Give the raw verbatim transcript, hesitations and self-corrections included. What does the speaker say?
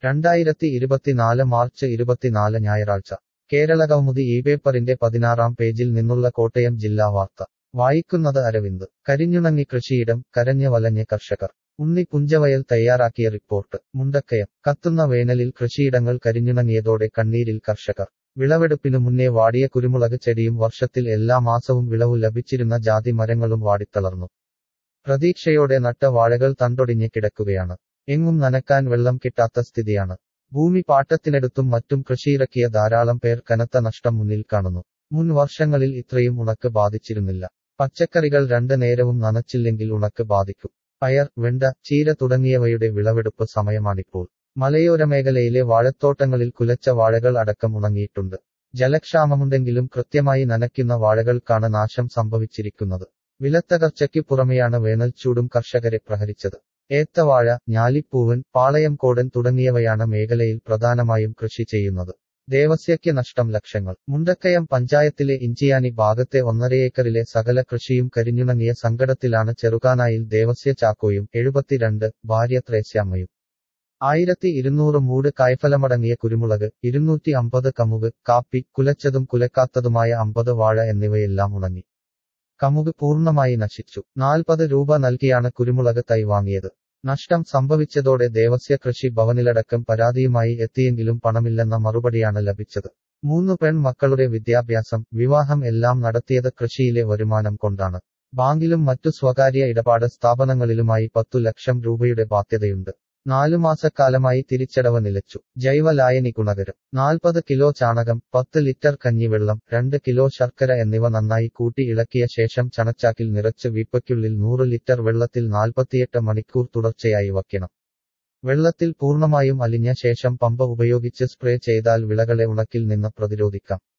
രണ്ടായിരത്തി ഇരുപത്തിനാല് മാർച്ച് ഇരുപത്തിനാല് ഞായറാഴ്ച കേരളകൗമുദി ഈ പേപ്പറിന്റെ പതിനാറാം പേജിൽ നിന്നുള്ള കോട്ടയം ജില്ലാ വാർത്ത വായിക്കുന്നത് അരവിന്ദ്. കരിഞ്ഞുണങ്ങി കൃഷിയിടം, കരഞ്ഞ് വലഞ്ഞ് കർഷകർ. ഉണ്ണി പുഞ്ചവയൽ തയ്യാറാക്കിയ റിപ്പോർട്ട്. മുണ്ടക്കയം. കത്തുന്ന വേനലിൽ കൃഷിയിടങ്ങൾ കരിഞ്ഞുണങ്ങിയതോടെ കണ്ണീരിൽ കർഷകർ. വിളവെടുപ്പിനു മുന്നേ വാടിയ കുരുമുളക് ചെടിയും വർഷത്തിൽ എല്ലാ മാസവും വിളവു ലഭിച്ചിരുന്ന ജാതി മരങ്ങളും വാടിത്തളർന്നു. പ്രതീക്ഷയോടെ നട്ട വാഴകൾ തണ്ടൊടിഞ്ഞ് കിടക്കുകയാണ്. എങ്ങും നനക്കാൻ വെള്ളം കിട്ടാത്ത സ്ഥിതിയാണ്. ഭൂമി പാട്ടത്തിനെടുത്തും മറ്റും കൃഷിയിറക്കിയ ധാരാളം പേർ കനത്ത നഷ്ടം മുന്നിൽ കാണുന്നു. മുൻ വർഷങ്ങളിൽ ഇത്രയും ഉണക്ക് ബാധിച്ചിരുന്നില്ല. പച്ചക്കറികൾ രണ്ട് നേരവും നനച്ചില്ലെങ്കിൽ ഉണക്ക് ബാധിക്കും. പയർ, വെണ്ട, ചീര തുടങ്ങിയവയുടെ വിളവെടുപ്പ് സമയമാണിപ്പോൾ. മലയോര മേഖലയിലെ വാഴത്തോട്ടങ്ങളിൽ കുലച്ച വാഴകൾ അടക്കം ഉണങ്ങിയിട്ടുണ്ട്. ജലക്ഷാമമുണ്ടെങ്കിലും കൃത്യമായി നനയ്ക്കുന്ന വാഴകൾക്കാണ് നാശം സംഭവിച്ചിരിക്കുന്നത്. വിലത്തകർച്ചയ്ക്ക് പുറമെയാണ് വേനൽച്ചൂടും കർഷകരെ പ്രഹരിച്ചത്. ഏത്തവാഴ, ഞാലിപ്പൂവൻ, പാളയംകോടൻ തുടങ്ങിയവയാണ് മേഖലയിൽ പ്രധാനമായും കൃഷി ചെയ്യുന്നത്. ദേവസ്യയ്ക്ക് നഷ്ടം ലക്ഷങ്ങൾ. മുണ്ടക്കയം പഞ്ചായത്തിലെ ഇഞ്ചിയാനി ഭാഗത്തെ ഒന്നരയേക്കറിലെ സകല കൃഷിയും കരിഞ്ഞുണങ്ങിയ സങ്കടത്തിലാണ് ചെറുകാനായിൽ ദേവസ്യ ചാക്കോയും എഴുപത്തിരണ്ട്, ഭാര്യ ത്രേസ്യാമ്മയും. ആയിരത്തി ഇരുന്നൂറ് മൂട് കായ്ഫലമടങ്ങിയ കുരുമുളക്, ഇരുന്നൂറ്റി അമ്പത് കമുക്, കാപ്പി, കുലച്ചതും കുലക്കാത്തതുമായ അമ്പത് വാഴ എന്നിവയെല്ലാം ഉണങ്ങി. കമുക് പൂർണ്ണമായി നശിച്ചു. നാൽപ്പത് രൂപ നൽകിയാണ് കുരുമുളക് തൈ വാങ്ങിയത്. നഷ്ടം സംഭവിച്ചതോടെ ദേവസ്യ കൃഷി ഭവനിലടക്കം പരാതിയുമായി എത്തിയെങ്കിലും പണമില്ലെന്ന മറുപടിയാണ് ലഭിച്ചത്. മൂന്നു പെൺ മക്കളുടെ വിദ്യാഭ്യാസം, വിവാഹം എല്ലാം നടത്തിയത് കൃഷിയിലെ വരുമാനം കൊണ്ടാണ്. ബാങ്കിലും മറ്റു സ്വകാര്യ ഇടപാട് സ്ഥാപനങ്ങളിലുമായി പത്തു ലക്ഷം രൂപയുടെ ബാധ്യതയുണ്ട്. നാലുമാസക്കാലമായി തിരിച്ചടവ് നിലച്ചു. ജൈവ ലായനി ഗുണകരം. നാൽപ്പത് കിലോ ചാണകം, പത്ത് ലിറ്റർ കഞ്ഞിവെള്ളം, രണ്ട് കിലോ ശർക്കര എന്നിവ നന്നായി കൂട്ടി ഇളക്കിയ ശേഷം ചണച്ചാക്കിൽ നിറച്ച് വീപ്പയ്ക്കുള്ളിൽ നൂറ് ലിറ്റർ വെള്ളത്തിൽ നാൽപ്പത്തിയെട്ട് മണിക്കൂർ തുടർച്ചയായി വയ്ക്കണം. വെള്ളത്തിൽ പൂർണ്ണമായും അലിഞ്ഞ ശേഷം പമ്പ ഉപയോഗിച്ച് സ്പ്രേ ചെയ്താൽ വിളകളെ ഉണക്കിൽ നിന്ന് പ്രതിരോധിക്കാം.